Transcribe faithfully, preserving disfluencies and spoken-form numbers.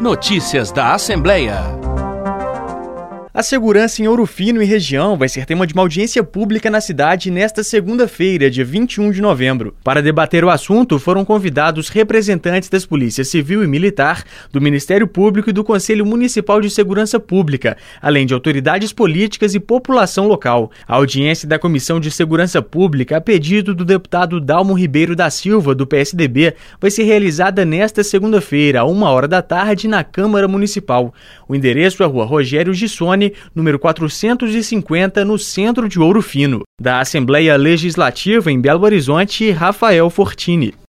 Notícias da Assembleia. A segurança em Ouro Fino e região vai ser tema de uma audiência pública na cidade nesta segunda-feira, dia vinte e um de novembro. Para debater o assunto, foram convidados representantes das Polícias Civil e Militar, do Ministério Público e do Conselho Municipal de Segurança Pública, além de autoridades políticas e população local. A audiência da Comissão de Segurança Pública, a pedido do deputado Dalmo Ribeiro da Silva, do P S D B, vai ser realizada nesta segunda-feira, a uma hora da tarde, na Câmara Municipal. O endereço é a Rua Rogério Gissoni, número quatrocentos e cinquenta, no centro de Ouro Fino. Da Assembleia Legislativa em Belo Horizonte, Rafael Fortini.